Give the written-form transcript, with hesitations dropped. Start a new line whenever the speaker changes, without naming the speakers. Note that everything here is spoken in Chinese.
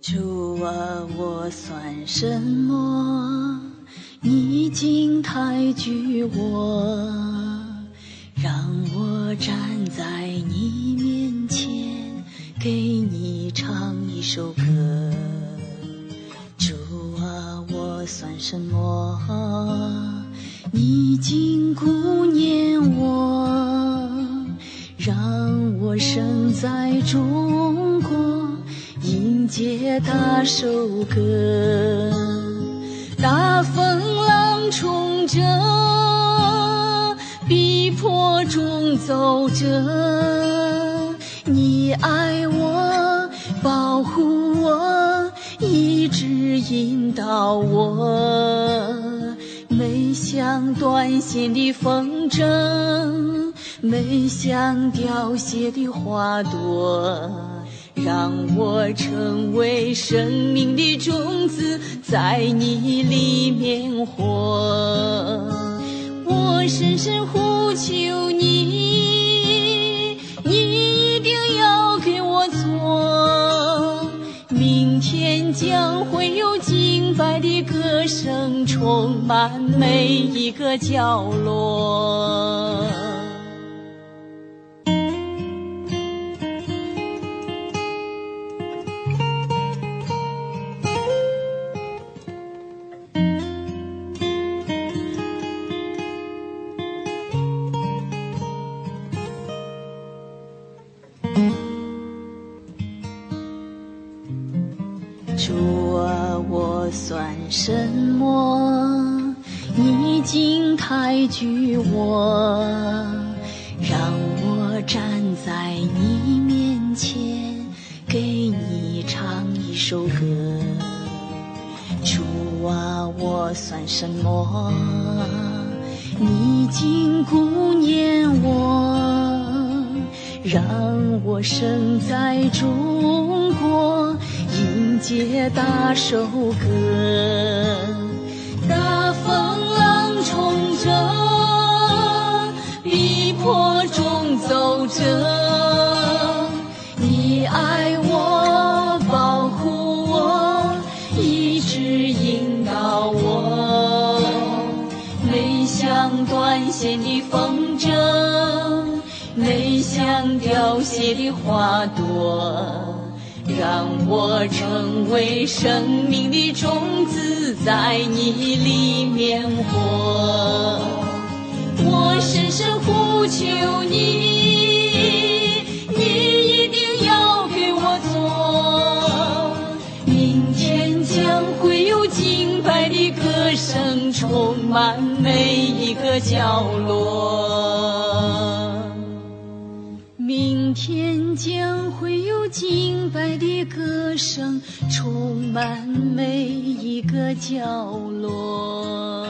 主啊，我算什么？你竟抬举我，让我站在你面前，给你唱一首歌。主啊，我算什么？你竟顾念我，让我生在中国，迎接大首歌。大风浪冲着，逼迫中走着，你爱我，保护我，一直引导我，没像断线的风筝，没像凋谢的花朵，让我成为生命的种子，在你里面活。我深深呼求你，你一定要给我做。明天将会有敬拜的歌声充满每一个角落。主啊，我算什么？你竟抬举我，让我站在你面前，给你唱一首歌。主啊，我算什么？你竟顾念我，让我生在中国，迎接大首歌。大风浪冲着，逼迫中走着，你爱我，保护我，一直引导我，没像断线的风筝，没像凋谢的花朵，让我成为生命的种子，在你里面活。我深深呼求你，你一定要给我做。明天将会有敬拜的歌声充满每一个角落。明天将会有敬拜的歌声充满每一个角落。